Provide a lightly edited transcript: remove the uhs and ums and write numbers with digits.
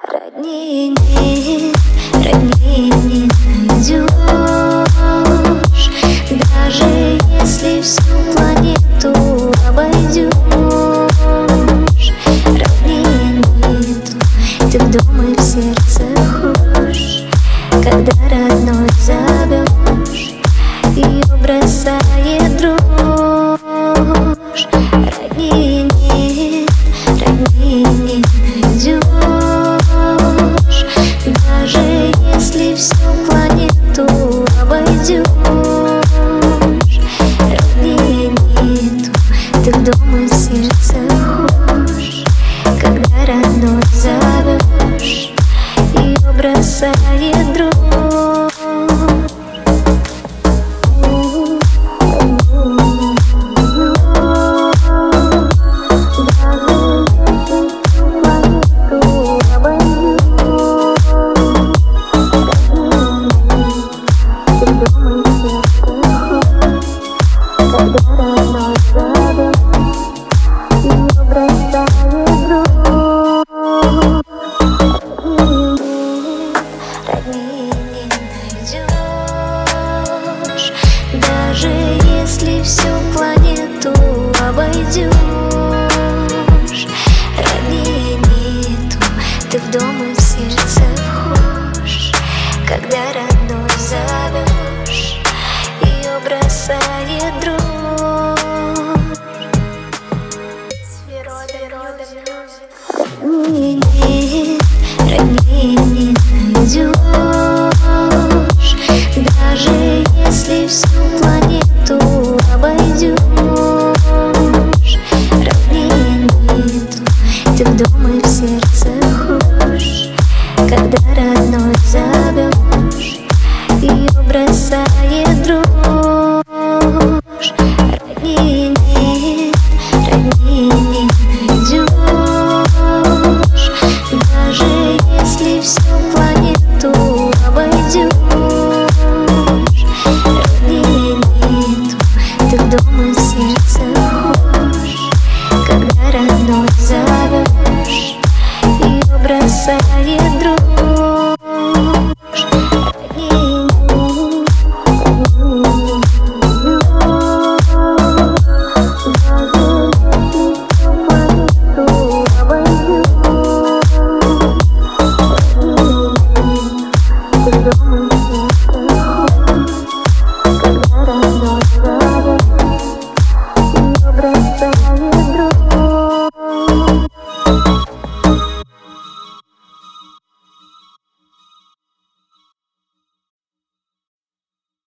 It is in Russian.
Роднее нет, роднее не найдешь. Даже если всю планету обойдешь, роднее нету. Ты в дом и в сердце хошь, когда родной зовешь, ее бросает дрожь. Роднее нет, роднее не найдешь. Даже если всю планету обойдешь, роднее нету. Ты в дом и в сердце хошь, когда родной зовешь, ее бросает дрожь. Даже если всю планету обойдешь, роднее нету. Ты в дом и в сердце вхож, когда родной зовешь, ее бросает дрожь. Роднее нет, роднее не найдешь. Даже если всю планету обойдешь, роднее нету. Ты в дом и в сердце хошь, когда родной зовешь, ее бросает дрожь. Роднее нет, роднее не найдешь. Даже если всю планету обойдешь, ты в дом и в сердце хошь, когда родной зовешь, ее бросает дрожь.